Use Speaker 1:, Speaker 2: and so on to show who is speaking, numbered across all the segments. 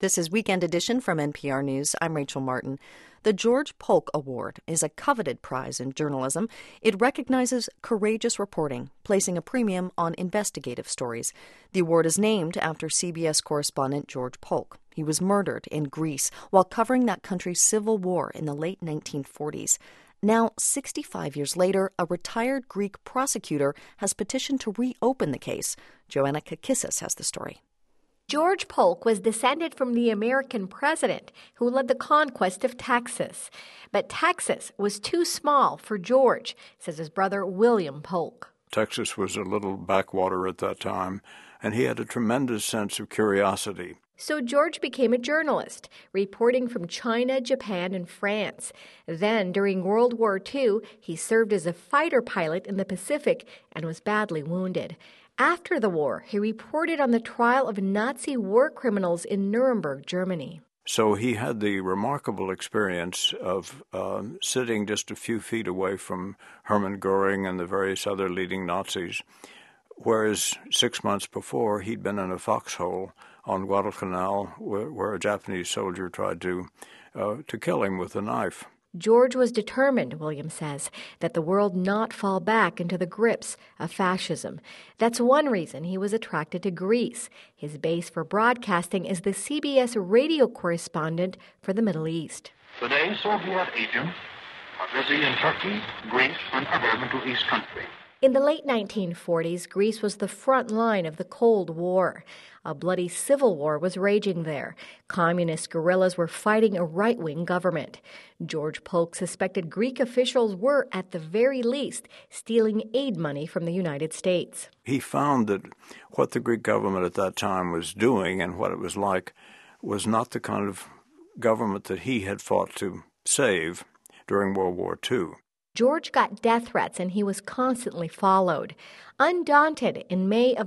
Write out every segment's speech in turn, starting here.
Speaker 1: This is Weekend Edition from NPR News. I'm Rachel Martin. The George Polk Award is a coveted prize in journalism. It recognizes courageous reporting, placing a premium on investigative stories. The award is named after CBS correspondent George Polk. He was murdered in Greece while covering that country's civil war in the late 1940s. Now, 65 years later, a retired Greek prosecutor has petitioned to reopen the case. Joanna Kakissis has the story.
Speaker 2: George Polk was descended from the American president who led the conquest of Texas. But Texas was too small for George, says his brother William Polk.
Speaker 3: Texas was a little backwater at that time, and he had a tremendous sense of curiosity.
Speaker 2: So George became a journalist, reporting from China, Japan, and France. Then, during World War II, he served as a fighter pilot in the Pacific and was badly wounded. After the war, he reported on the trial of Nazi war criminals in Nuremberg, Germany.
Speaker 3: So he had the remarkable experience of sitting just a few feet away from Hermann Goering and the various other leading Nazis, whereas 6 months before he'd been in a foxhole on Guadalcanal where a Japanese soldier tried to kill him with a knife.
Speaker 2: George was determined, William says, that the world not fall back into the grips of fascism. That's one reason he was attracted to Greece. His base for broadcasting is the CBS radio correspondent for the Middle East.
Speaker 4: Today, Soviet agents are busy in Turkey, Greece, and other Middle East countries.
Speaker 2: In the late 1940s, Greece was the front line of the Cold War. A bloody civil war was raging there. Communist guerrillas were fighting a right-wing government. George Polk suspected Greek officials were, at the very least, stealing aid money from the United States.
Speaker 3: He found that what the Greek government at that time was doing and what it was like was not the kind of government that he had fought to save during World War II.
Speaker 2: George got death threats and he was constantly followed. Undaunted, in May of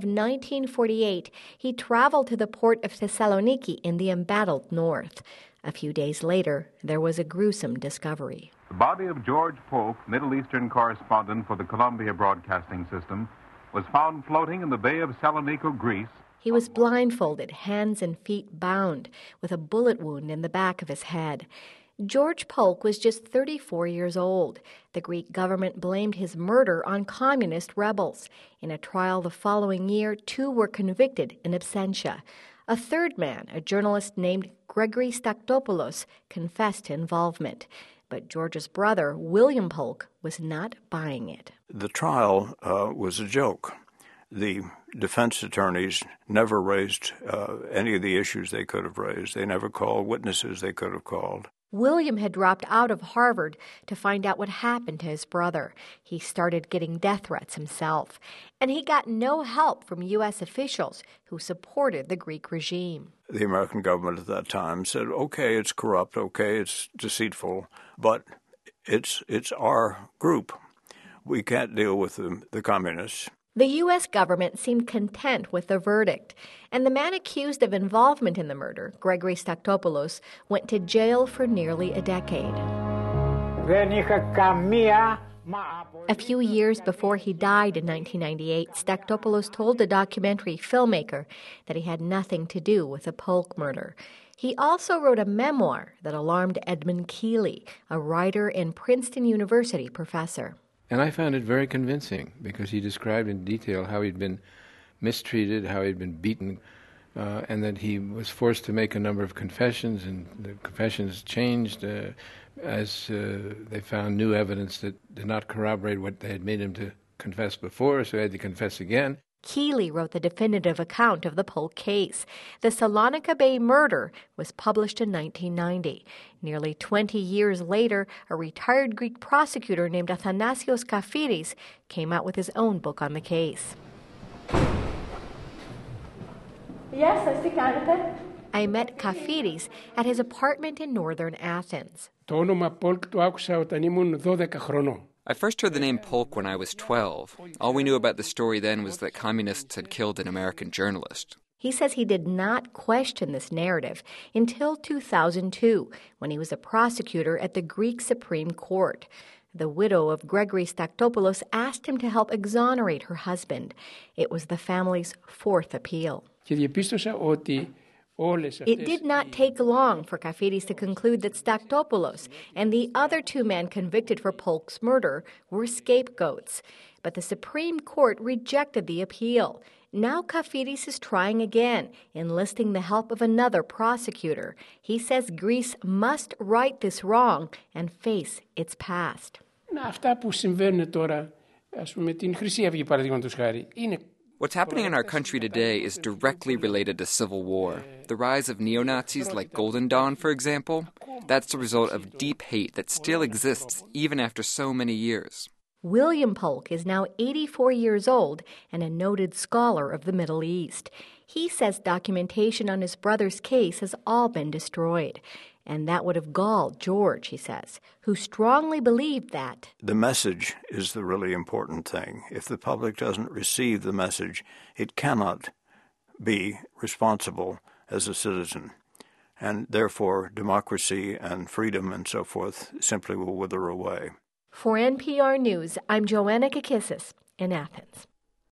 Speaker 2: 1948, he traveled to the port of Thessaloniki in the embattled north. A few days later, there was a gruesome discovery.
Speaker 5: The body of George Polk, Middle Eastern correspondent for the Columbia Broadcasting System, was found floating in the Bay of Saloniko, Greece.
Speaker 2: He was blindfolded, hands and feet bound, with a bullet wound in the back of his head. George Polk was just 34 years old. The Greek government blamed his murder on communist rebels. In a trial the following year, 2 were convicted in absentia. A third man, a journalist named Gregory Staktopoulos, confessed to involvement. But George's brother, William Polk, was not buying it.
Speaker 3: The trial was a joke. The defense attorneys never raised any of the issues they could have raised. They never called witnesses they could have called.
Speaker 2: William had dropped out of Harvard to find out what happened to his brother. He started getting death threats himself, and he got no help from U.S. officials who supported the Greek regime.
Speaker 3: The American government at that time said, okay, it's corrupt, okay, it's deceitful, but it's our group. We can't deal with the communists.
Speaker 2: The U.S. government seemed content with the verdict, and the man accused of involvement in the murder, Gregory Staktopoulos, went to jail for nearly a decade. A few years before he died in 1998, Staktopoulos told a documentary filmmaker that he had nothing to do with the Polk murder. He also wrote a memoir that alarmed Edmund Keeley, a writer and Princeton University professor.
Speaker 6: And I found it very convincing because he described in detail how he'd been mistreated, how he'd been beaten, and that he was forced to make a number of confessions, and the confessions changed as they found new evidence that did not corroborate what they had made him to confess before, so he had to confess again.
Speaker 2: Keeley wrote the definitive account of the Polk case. The Salonika Bay murder was published in 1990. Nearly 20 years later, a retired Greek prosecutor named Athanasios Kafiris came out with his own book on the case. I met Kafiris at his apartment in northern Athens.
Speaker 7: I first heard the name Polk when I was 12. All we knew about the story then was that communists had killed an American journalist.
Speaker 2: He says he did not question this narrative until 2002, when he was a prosecutor at the Greek Supreme Court. The widow of Gregory Staktopoulos asked him to help exonerate her husband. It was the family's 4th appeal. It did not take long for Kafidis to conclude that Staktopoulos and the other two men convicted for Polk's murder were scapegoats. But the Supreme Court rejected the appeal. Now Kafidis is trying again, enlisting the help of another prosecutor. He says Greece must right this wrong and face its past.
Speaker 7: What's happening in our country today is directly related to civil war. The rise of neo-Nazis like Golden Dawn, for example, that's the result of deep hate that still exists even after so many years.
Speaker 2: William Polk is now 84 years old and a noted scholar of the Middle East. He says documentation on his brother's case has all been destroyed. And that would have galled George, he says, who strongly believed that
Speaker 3: the message is the really important thing. If the public doesn't receive the message, it cannot be responsible as a citizen. And therefore, democracy and freedom and so forth simply will wither away.
Speaker 2: For NPR News, I'm Joanna Kakissis in Athens.